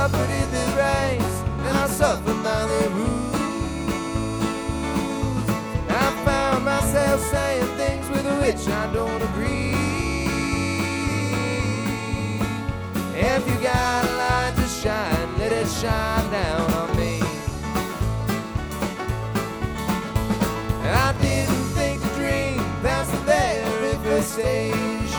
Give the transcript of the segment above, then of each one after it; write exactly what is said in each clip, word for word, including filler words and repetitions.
suffered in the race, and I suffered by the rules. I found myself saying things with which I don't agree. If you got a light to shine, let it shine down on me. I didn't think to dream past the very first stage.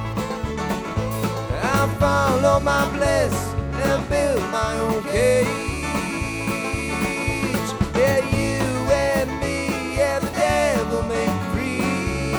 I followed my bliss and built my own cage. Yeah, you and me, yeah, the devil made free.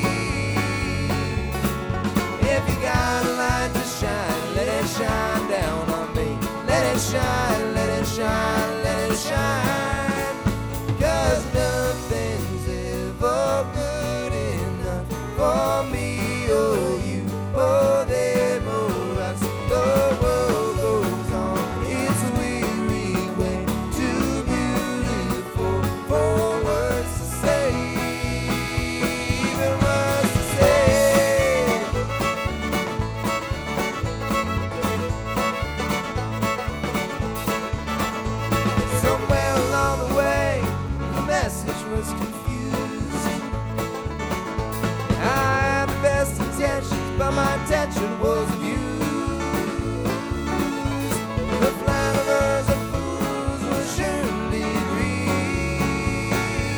If you got a light to shine, let it shine down on me. Let it shine, let it shine, let it shine. 'Cause nothing's ever good enough for me or you or them or us. The world goes on its weary way, too beautiful for words to say, even words to say. Somewhere along the way, the message was confused. I had the best intentions, but my intention was abused. The flatterers of fools will surely agree.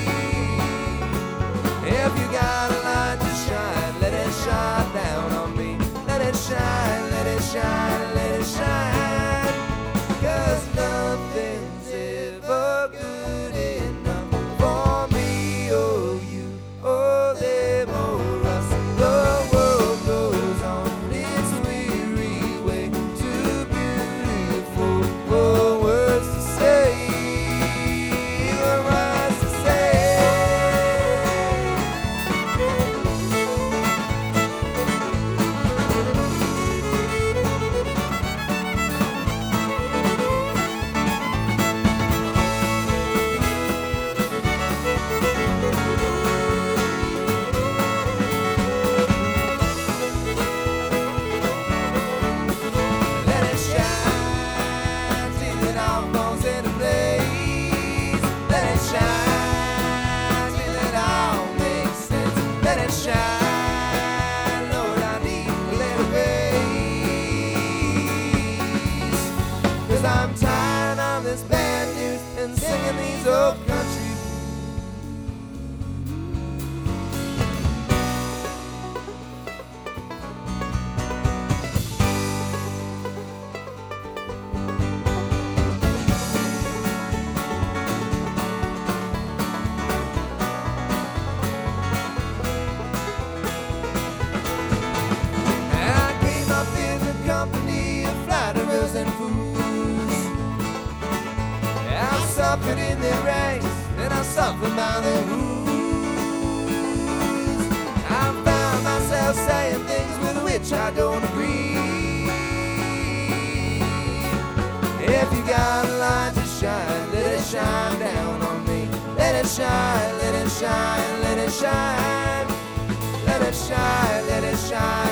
If you got a light to shine, let it shine down on me. Let it shine, let it shine, let it shine. 'Cause nothing's ever good enough for me or you or them or us. The world goes on its weary way, too beautiful for words to say, even words to say. Let it shine till it all falls into place. Let it shine till it all makes sense. Let it shine, Lord, I need a little grace. 'Cause I'm tired of this bad news and singing these old country I came up in the company of flatterers and fools. I suffered in their ranks, and I suffered by their rules. I found myself saying things with which I don't agree. If you got a light to shine, let it shine down on me. Let it shine, let it shine, let it shine. Let it shine, let it shine.